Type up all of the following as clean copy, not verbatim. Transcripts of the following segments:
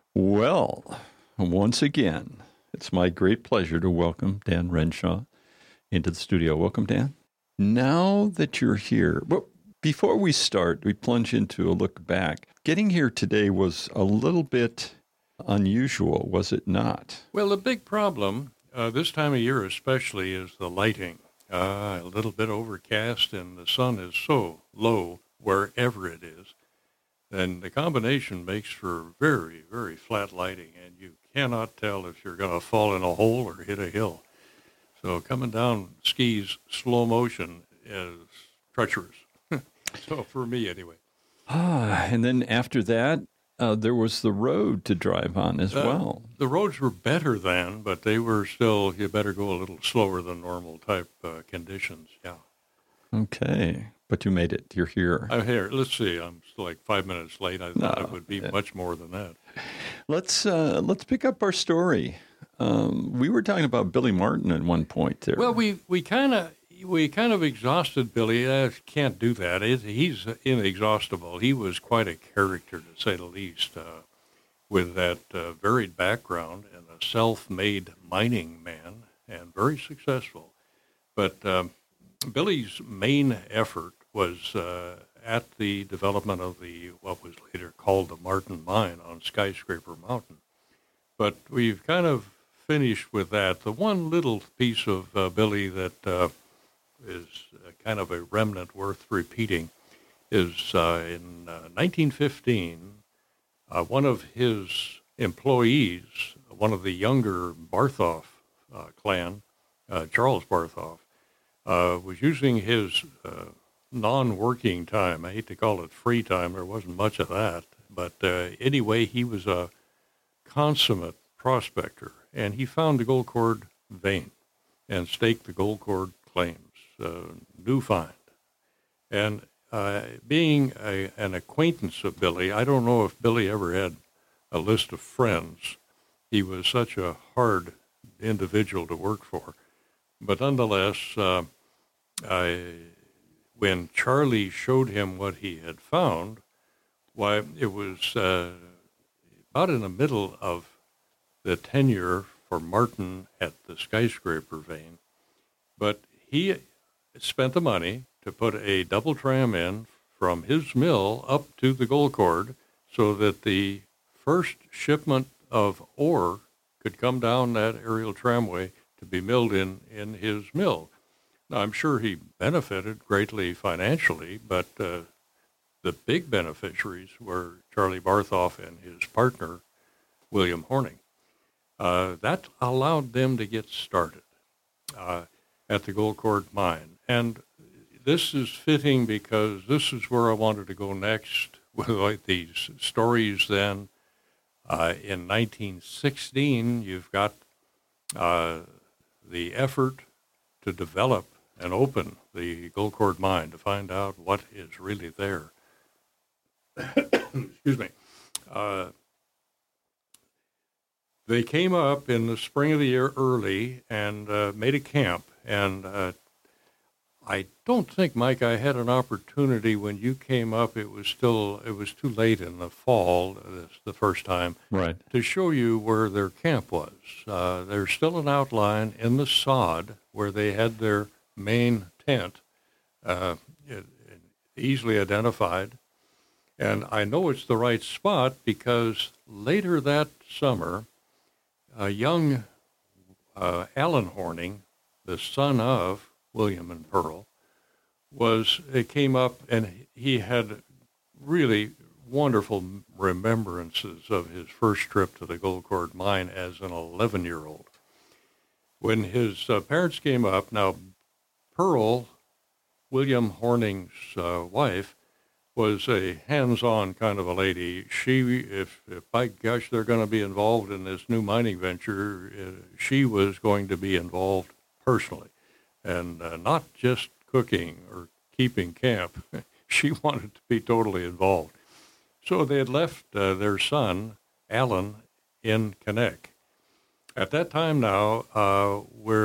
Well, once again, it's my great pleasure to welcome Dan Renshaw into the studio. Welcome, Dan. Now that you're here, well, before we start, we plunge into a look back. Getting here today was a little bit unusual, was it not? Well, the big problem this time of year especially is the lighting. A little bit overcast and the sun is so low wherever it is. And the combination makes for very, very flat lighting, and you cannot tell if you're going to fall in a hole or hit a hill. So coming down skis slow motion is treacherous. So for me, anyway. And then after that, there was the road to drive on as well. The roads were better then, but they were still, you better go a little slower than normal type conditions, yeah. Okay, but you made it. You're here. I'm here. Let's see. I'm still like 5 minutes late. I thought it would be much more than that. Let's pick up our story. We were talking about Billy Martin at one point there. Well, we kind of exhausted Billy. I can't do that. He's inexhaustible. He was quite a character, to say the least, with that varied background and a self-made mining man, and very successful. But Billy's main effort was at the development of what was later called the Martin Mine on Skyscraper Mountain. But we've kind of finished with that. The one little piece of Billy that is kind of a remnant worth repeating is in 1915, one of his employees, one of the younger Barthoff clan, Charles Barthoff, was using his non-working time. I hate to call it free time. There wasn't much of that. But anyway, he was a consummate prospector, and he found the gold cord vein and staked the gold cord claims, new find. And being an acquaintance of Billy, I don't know if Billy ever had a list of friends. He was such a hard individual to work for. But nonetheless, when Charlie showed him what he had found, why, it was about in the middle of the tenure for Martin at the Skyscraper vein. But he spent the money to put a double tram in from his mill up to the gold cord so that the first shipment of ore could come down that aerial tramway to be milled in his mill. Now, I'm sure he benefited greatly financially, but the big beneficiaries were Charlie Barthoff and his partner, William Horning. That allowed them to get started at the gold cord mine. And this is fitting because this is where I wanted to go next with like these stories then. In 1916, you've got the effort to develop and open the gold cord mine to find out what is really there. Excuse me. They came up in the spring of the year early and made a camp. And I don't think, Mike, I had an opportunity when you came up. It was too late in the fall, the first time, right, to show you where their camp was. There's still an outline in the sod where they had their main tent, easily identified. And I know it's the right spot because later that summer, young Alan Horning, the son of William and Pearl, came up, and he had really wonderful remembrances of his first trip to the gold cord mine as an 11-year-old. When his parents came up, now Pearl, William Horning's wife, was a hands-on kind of a lady. She, if by gosh, they're going to be involved in this new mining venture, she was going to be involved personally, and not just cooking or keeping camp. She wanted to be totally involved. So they had left their son, Alan, in Connect. At that time now,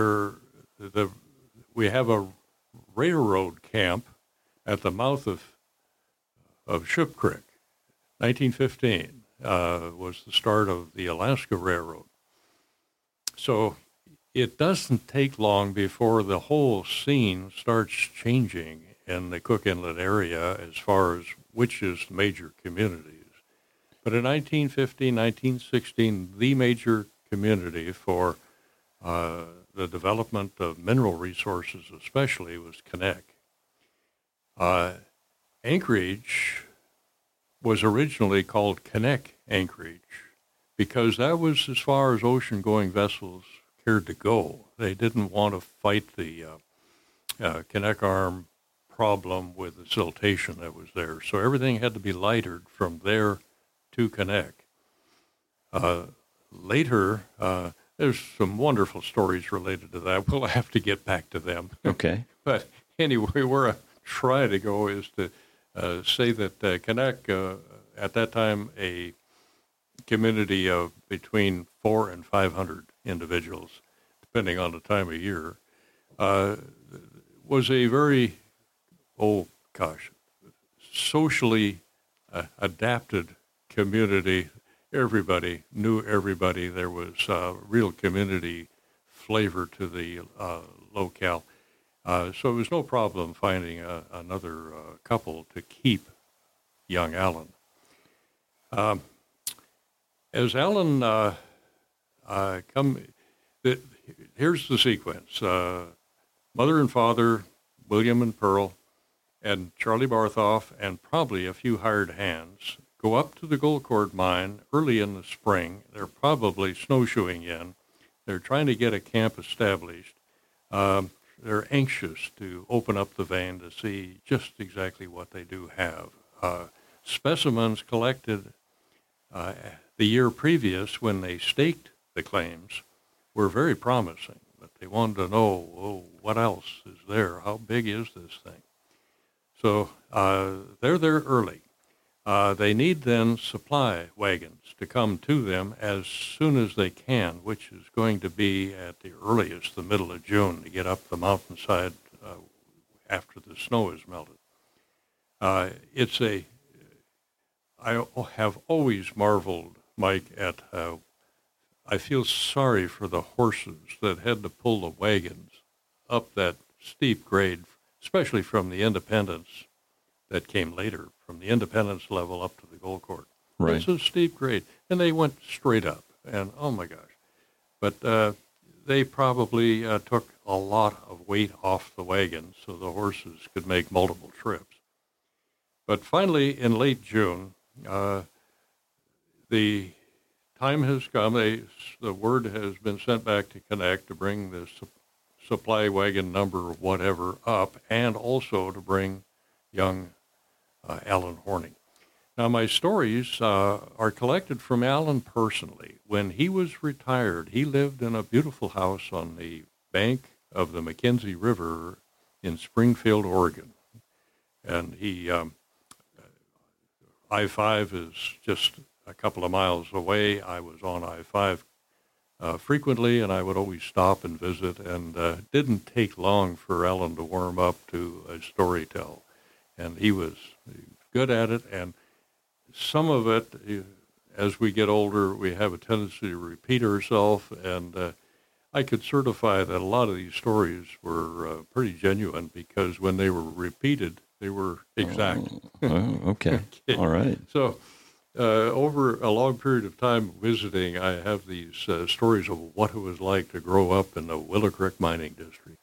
we have a railroad camp at the mouth of Ship Creek, 1915. was the start of the Alaska Railroad. So it doesn't take long before the whole scene starts changing in the Cook Inlet area as far as which is the major communities. But in 1915, 1916, the major community for the development of mineral resources especially was Knik. Anchorage was originally called Knik Anchorage because that was as far as ocean-going vessels cared to go. They didn't want to fight the Knik Arm problem with the siltation that was there. So everything had to be lightered from there to Knik. Later, there's some wonderful stories related to that. We'll have to get back to them. Okay. But anyway, where I try to go is to say that Knik, at that time, a community of between 400 and 500 individuals, depending on the time of year, was a very, socially adapted community. Everybody knew everybody. There was real community flavor to the locale. So it was no problem finding another couple to keep young Alan. As Alan here's the sequence. Mother and father, William and Pearl, and Charlie Barthoff, and probably a few hired hands, go up to the Gold Cord mine early in the spring. They're probably snowshoeing in. They're trying to get a camp established. They're anxious to open up the vein to see just exactly what they do have. Specimens collected the year previous when they staked the claims were very promising, but they wanted to know, what else is there? How big is this thing? So they're there early. They need then supply wagons to come to them as soon as they can, which is going to be at the earliest, the middle of June, to get up the mountainside after the snow is melted. I have always marveled, Mike, at I feel sorry for the horses that had to pull the wagons up that steep grade, especially from the Independence that came later, from the Independence level up to the Gold Cord. Right. It's a steep grade, and they went straight up, and oh my gosh. But they probably took a lot of weight off the wagon so the horses could make multiple trips. But finally, in late June, the time has come. The word has been sent back to Knik to bring the supply wagon number whatever up, and also to bring young Alan Horning. Now, my stories are collected from Alan personally. When he was retired, he lived in a beautiful house on the bank of the McKenzie River in Springfield, Oregon. And I-5 is just a couple of miles away. I was on I-5 frequently, and I would always stop and visit, and it didn't take long for Alan to warm up to a story tell. And he was good at it, and some of it, as we get older, we have a tendency to repeat ourselves, and I could certify that a lot of these stories were pretty genuine because when they were repeated, they were exact. Okay. Okay. All right. So over a long period of time visiting, I have these stories of what it was like to grow up in the Willow Creek mining district.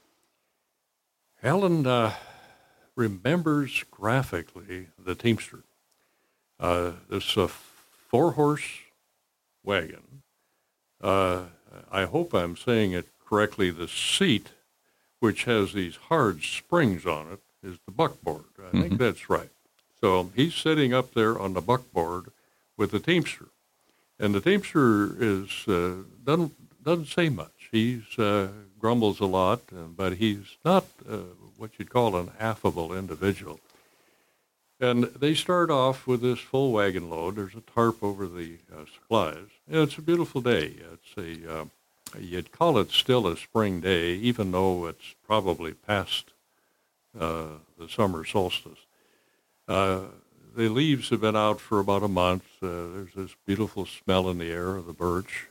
Alan remembers graphically the Teamster. This four-horse wagon. I hope I'm saying it correctly. The seat, which has these hard springs on it, is the buckboard. I think that's right. So he's sitting up there on the buckboard with the Teamster. And the Teamster is doesn't say much. He's grumbles a lot, but he's not what you'd call an affable individual. And they start off with this full wagon load. There's a tarp over the supplies. And it's a beautiful day. It's you'd call it still a spring day, even though it's probably past the summer solstice. the leaves have been out for about a month. There's this beautiful smell in the air of the birch.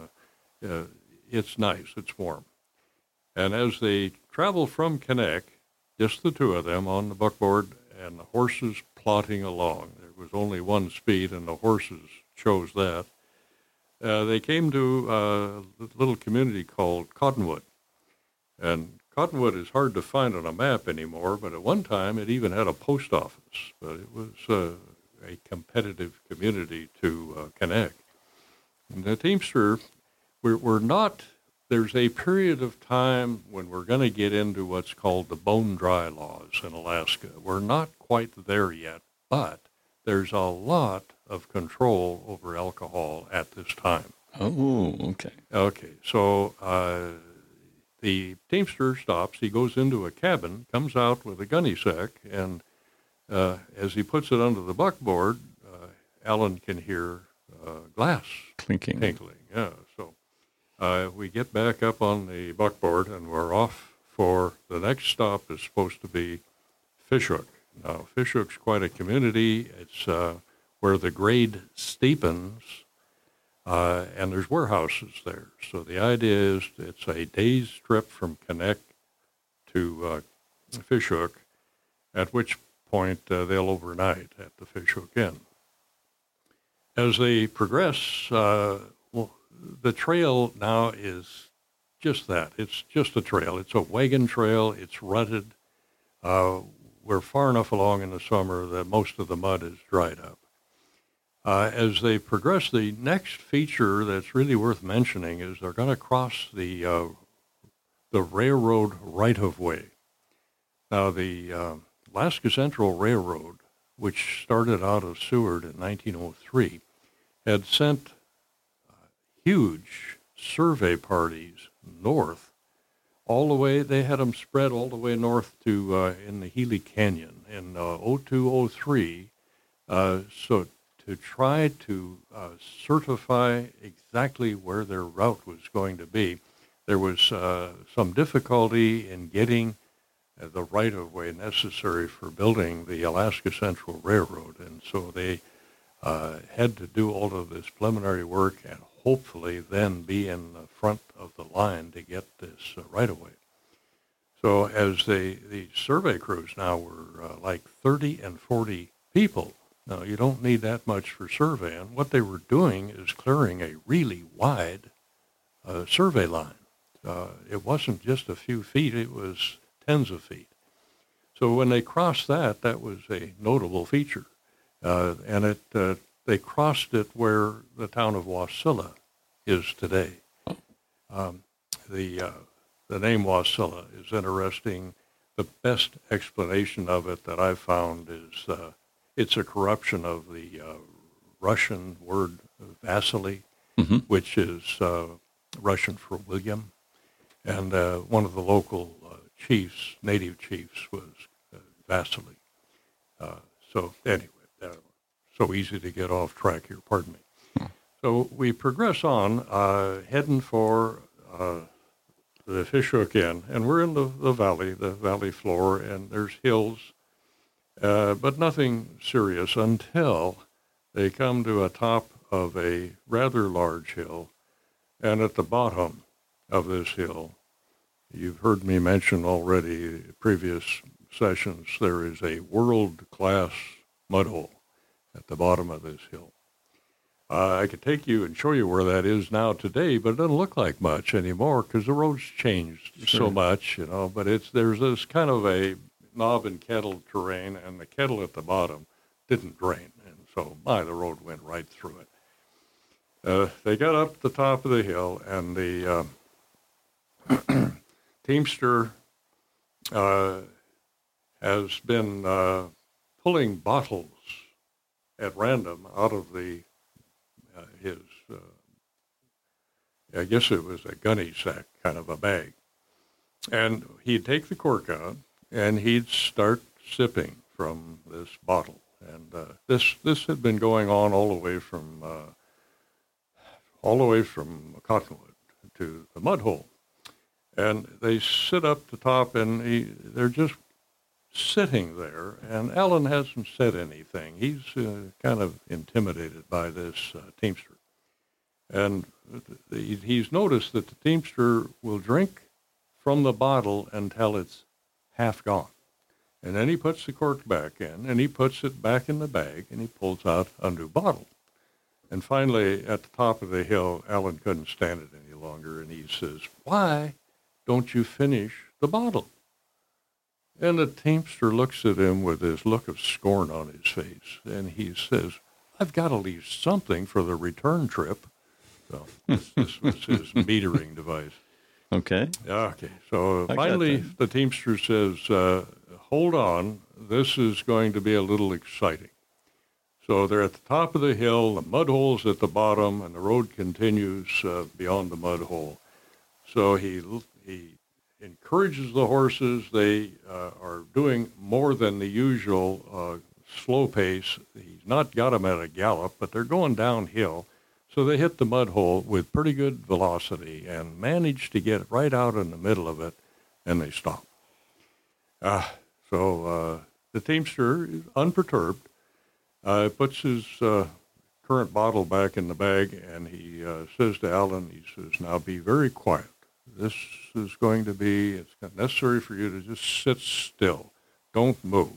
It's nice. It's warm. And as they travel from Connect, just the two of them on the buckboard and the horses plodding along. There was only one speed, and the horses chose that. They came to a little community called Cottonwood. And Cottonwood is hard to find on a map anymore, but at one time it even had a post office. But it was a competitive community to Connect. And the Teamster, we're not, there's a period of time when we're going to get into what's called the bone dry laws in Alaska. We're not quite there yet, but there's a lot of control over alcohol at this time. Oh, okay. Okay, so the Teamster stops. He goes into a cabin, comes out with a gunny sack, and as he puts it under the buckboard, Alan can hear glass Clinking. tinkling. Yeah, so we get back up on the buckboard, and we're off for the next stop is supposed to be Fishhook. Now, Fishhook's quite a community. It's where the grade steepens, and there's warehouses there. So the idea is it's a day's trip from Connect to Fishhook, at which point they'll overnight at the Fishhook Inn. As they progress, the trail now is just that. It's just a trail. It's a wagon trail. It's rutted. We're far enough along in the summer that most of the mud is dried up. As they progress, the next feature that's really worth mentioning is they're going to cross the railroad right-of-way. Now, the Alaska Central Railroad, which started out of Seward in 1903, had sent huge survey parties north, all the way. They had them spread all the way north to in the Healy Canyon in 0203. So to try to certify exactly where their route was going to be, there was some difficulty in getting the right-of-way necessary for building the Alaska Central Railroad, and so they had to do all of this preliminary work and hopefully then be in the front of the line to get this right-of-way. So as the survey crews now were like 30 and 40 people. Now, you don't need that much for surveying. What they were doing is clearing a really wide survey line. It wasn't just a few feet, it was tens of feet. So when they crossed that, that was a notable feature. And they crossed it where the town of Wasilla is today. The name Wasilla is interesting. The best explanation of it that I've found is it's a corruption of the Russian word Vasily, which is Russian for William. And one of the local chiefs, native chiefs, was Vasily. So anyway, so easy to get off track here, pardon me. So we progress on, heading for the Fishhook Inn, and we're in the valley floor, and there's hills, but nothing serious until they come to a top of a rather large hill, and at the bottom of this hill, you've heard me mention already in previous sessions, there is a world-class mud hole at the bottom of this hill. I could take you and show you where that is now today, but it doesn't look like much anymore because the road's changed so much, you know. But there's this kind of a knob and kettle terrain, and the kettle at the bottom didn't drain, and so the road went right through it. They got up the top of the hill, and the Teamster has been pulling bottles at random out of his, I guess it was a gunny sack, kind of a bag. And he'd take the cork out, and he'd start sipping from this bottle. And this had been going on all the way from Cottonwood to the mud hole. And they sit up the top, and they're just sitting there, and Alan hasn't said anything. He's kind of intimidated by this teamster. And he's noticed that the teamster will drink from the bottle until it's half gone. And then he puts the cork back in, and he puts it back in the bag, and he pulls out a new bottle. And finally, at the top of the hill, Alan couldn't stand it any longer, and he says, "Why don't you finish the bottle?" And the teamster looks at him with this look of scorn on his face, and he says, "I've got to leave something for the return trip." So this was his metering device. Okay. Okay. So finally, the teamster says, "Hold on. This is going to be a little exciting." So they're at the top of the hill, the mud hole's at the bottom, and the road continues beyond the mud hole. So he encourages the horses. They are doing more than the usual slow pace. He's not got them at a gallop, but they're going downhill. So they hit the mud hole with pretty good velocity and manage to get right out in the middle of it, and they stop. So the teamster is unperturbed, puts his current bottle back in the bag, and he says to Alan, he says, "Now be very quiet. This is going to be, it's necessary for you to just sit still. Don't move.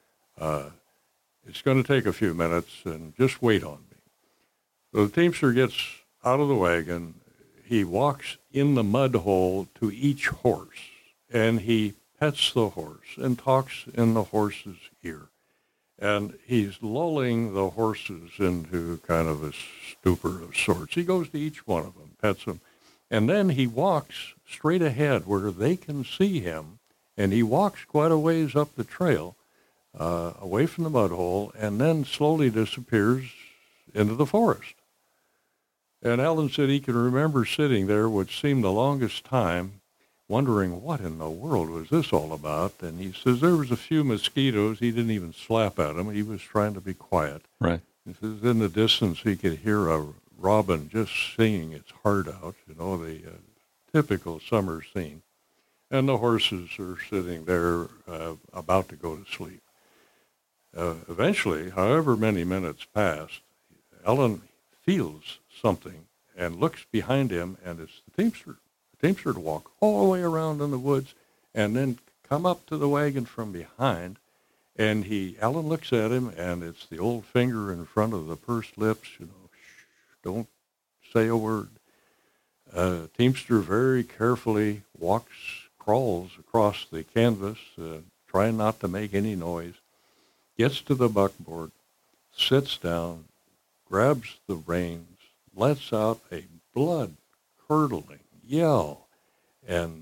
It's going to take a few minutes, and just wait on me." So the teamster gets out of the wagon. He walks in the mud hole to each horse, and he pets the horse and talks in the horse's ear. And he's lulling the horses into kind of a stupor of sorts. He goes to each one of them, pets them, and then he walks straight ahead where they can see him, and he walks quite a ways up the trail, away from the mud hole, and then slowly disappears into the forest. And Alan said he can remember sitting there, which seemed the longest time, wondering what in the world was this all about. And he says there was a few mosquitoes. He didn't even slap at them. He was trying to be quiet. Right. He says in the distance he could hear a robin just singing its heart out, the typical summer scene. And the horses are sitting there about to go to sleep. Eventually, however many minutes passed, Alan feels something and looks behind him, and it's the teamster. The teamster to walk all the way around in the woods and then come up to the wagon from behind. And Alan looks at him, and it's the old finger in front of the pursed lips, shh, don't say a word. Teamster very carefully crawls across the canvas, trying not to make any noise, gets to the buckboard, sits down, grabs the reins, lets out a blood-curdling yell, and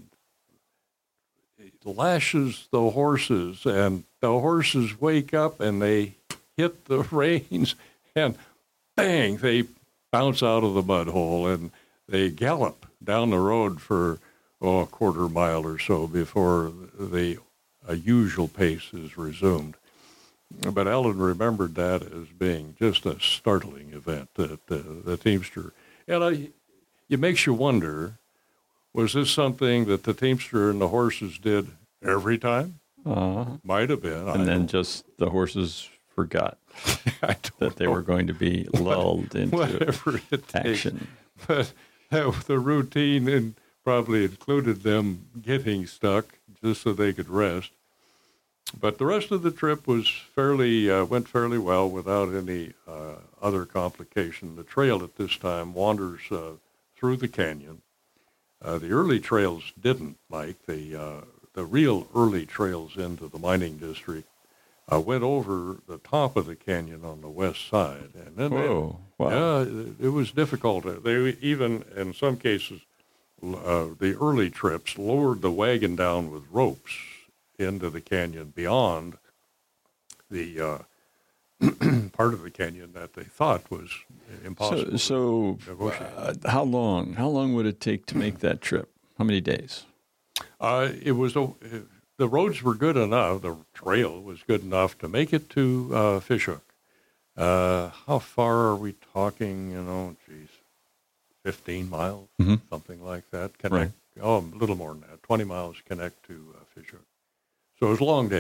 lashes the horses, and the horses wake up, and they hit the reins, and bang, they bounce out of the mud hole, and they gallop down the road for a quarter mile or so before the usual pace is resumed. But Alan remembered that as being just a startling event, that the teamster. And it makes you wonder, was this something that the teamster and the horses did every time? Might have been. And then just the horses forgot that they were going to be lulled into action. But the routine probably included them getting stuck just so they could rest. But the rest of the trip was went fairly well without any other complication. The trail at this time wanders through the canyon. The early trails didn't, Mike. The real early trails into the mining district went over the top of the canyon on the west side. And then it was difficult. They even, in some cases, the early trips lowered the wagon down with ropes into the canyon beyond the part of the canyon that they thought was impossible. So how long would it take to make that trip? How many days? It was the roads were good enough. The trail was good enough to make it to Fishhook. How far are we talking? 15 miles, something like that. Connect. Right. A little more than that. 20 miles connect to Fishhook. So it was a long day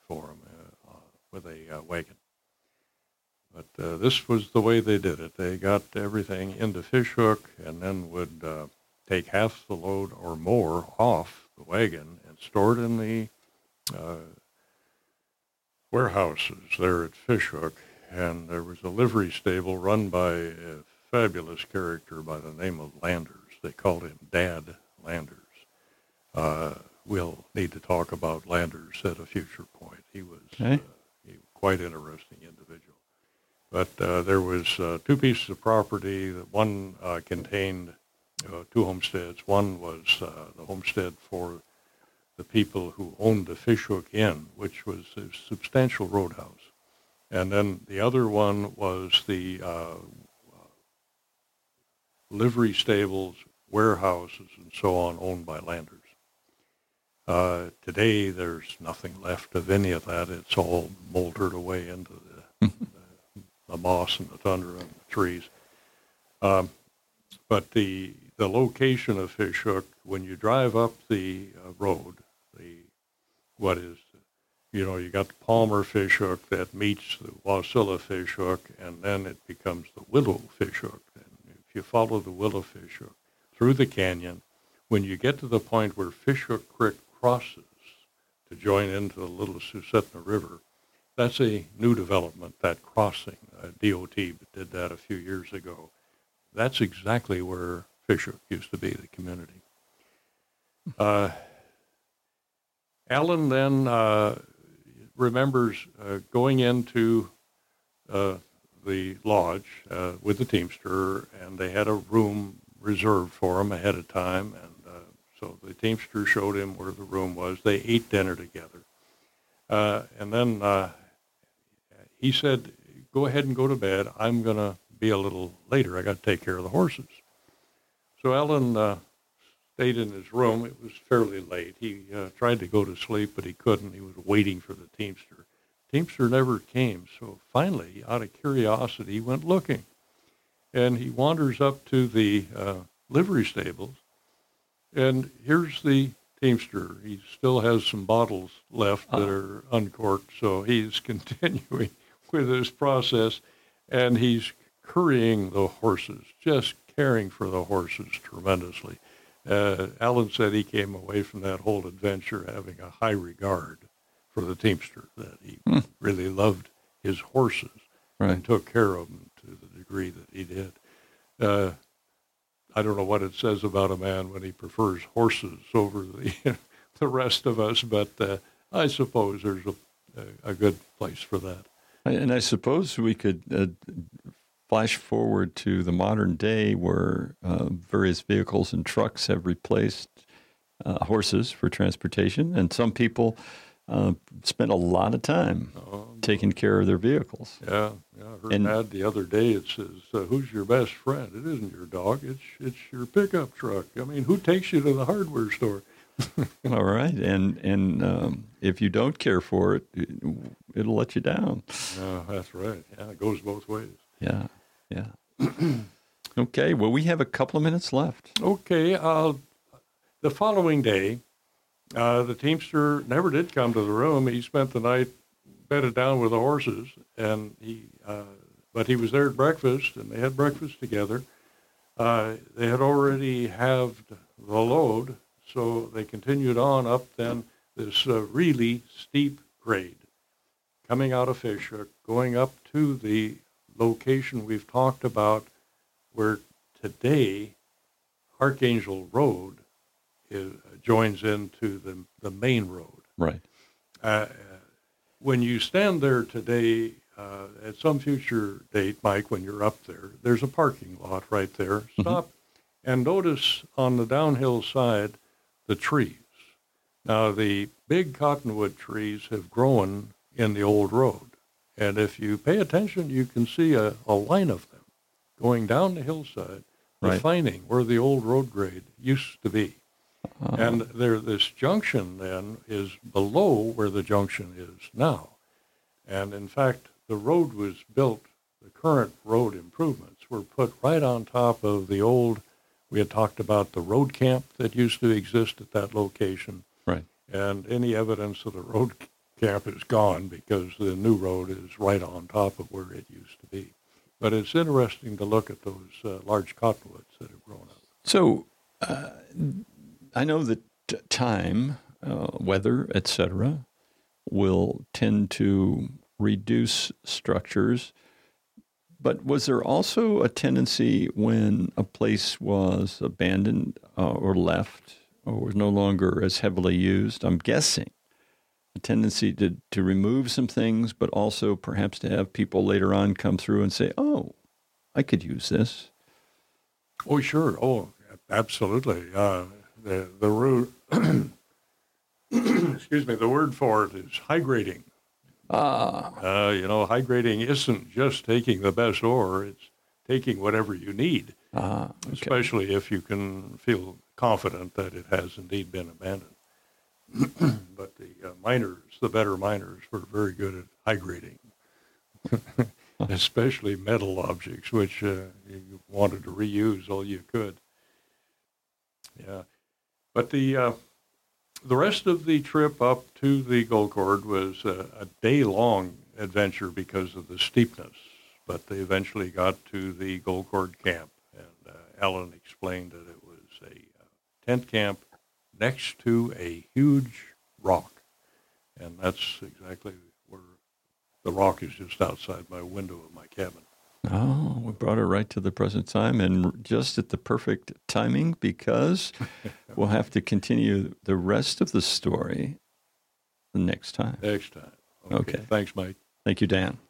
for him with a wagon. But this was the way they did it. They got everything into Fishhook and then would take half the load or more off the wagon and store it in the warehouses there at Fishhook. And there was a livery stable run by a fabulous character by the name of Landers. They called him Dad Landers. We'll need to talk about Landers at a future point. He was quite interesting individual. But there was two pieces of property. One contained two homesteads. One was the homestead for the people who owned the Fishhook Inn, which was a substantial roadhouse. And then the other one was the livery stables, warehouses, and so on, owned by Landers. Today, there's nothing left of any of that. It's all moldered away into the moss and the tundra and the trees. But the location of Fishhook, when you drive up the road, you got the Palmer Fishhook that meets the Wasilla Fishhook, and then it becomes the Willow Fishhook. And if you follow the Willow Fishhook through the canyon, when you get to the point where Fishhook Creek crosses to join into the Little Susitna River, that's a new development, that crossing. DOT did that a few years ago. That's exactly where Fishhook used to be, the community. Alan then remembers going into the lodge with the Teamster, and they had a room reserved for him ahead of time, and so the Teamster showed him where the room was. They ate dinner together. And then he said, go ahead and go to bed. I'm going to be a little later. I got to take care of the horses. So Alan stayed in his room. It was fairly late. He tried to go to sleep, but he couldn't. He was waiting for the Teamster. Teamster never came. So finally, out of curiosity, he went looking. And he wanders up to the livery stables, and here's the Teamster. He still has some bottles left that are uncorked, so he's continuing with his process, and he's currying the horses, just caring for the horses tremendously. Alan said he came away from that whole adventure having a high regard for the Teamster, that he really loved his horses and took care of them to the degree that he did. I don't know what it says about a man when he prefers horses over the rest of us, but I suppose there's a good place for that. And I suppose we could flash forward to the modern day where various vehicles and trucks have replaced horses for transportation, and some people spend a lot of time taking care of their vehicles. Yeah. I heard an ad the other day. It says, who's your best friend? It isn't your dog. It's your pickup truck. I mean, who takes you to the hardware store? All right. And if you don't care for it, it'll let you down. No, that's right. Yeah, it goes both ways. Yeah. Okay. Well, we have a couple of minutes left. Okay. The following day, the Teamster never did come to the room. He spent the night bedded down with the horses, and but he was there at breakfast, and they had breakfast together. They had already halved the load, so they continued on up then this really steep grade, coming out of Fishhook, going up to the location we've talked about, where today Archangel Road joins into the main road. Right. When you stand there today, at some future date, Mike, when you're up there, there's a parking lot right there. Stop and notice on the downhill side the trees. Now, the big cottonwood trees have grown in the old road. And if you pay attention, you can see a line of them going down the hillside, defining where the old road grade used to be. And this junction then is below where the junction is now. And in fact, the road was built, the current road improvements were put right on top of the old, we had talked about the road camp that used to exist at that location. Right. And any evidence of the road camp is gone because the new road is right on top of where it used to be. But it's interesting to look at those large cottonwoods that have grown up. So I know that time, weather, etc., will tend to reduce structures. But was there also a tendency when a place was abandoned or left or was no longer as heavily used? I'm guessing a tendency to remove some things, but also perhaps to have people later on come through and say, oh, I could use this. Oh, sure. Oh, absolutely. The root, excuse me, the word for it is high grading. High grading isn't just taking the best ore, it's taking whatever you need, Okay. especially if you can feel confident that it has indeed been abandoned. But the better miners, were very good at high grading, especially metal objects, which you wanted to reuse all you could. Yeah. But the rest of the trip up to the Gold Cord was a day-long adventure because of the steepness. But they eventually got to the Gold Cord camp, and Alan explained that it was a tent camp next to a huge rock. And that's exactly where the rock is, just outside my window of my cabin. Oh, we brought it right to the present time and just at the perfect timing because we'll have to continue the rest of the story the next time. Next time. Okay. Thanks, Mike. Thank you, Dan.